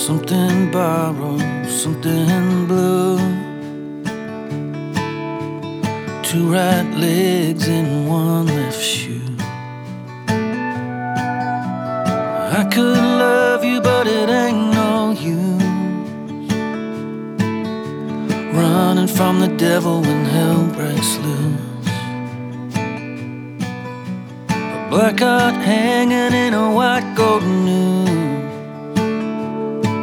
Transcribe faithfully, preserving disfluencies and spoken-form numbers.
Something borrowed, something blue. Two right legs and one left shoe. I could love you, but it ain't no use running from the devil when hell breaks loose. A black heart hanging in a white golden noose.